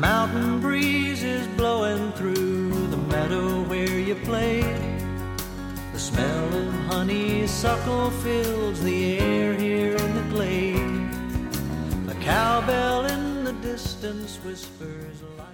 mountain breeze is blowing through the meadow where you played. The smell of honeysuckle fills the air here in the glade. A cowbell in the distance whispers light.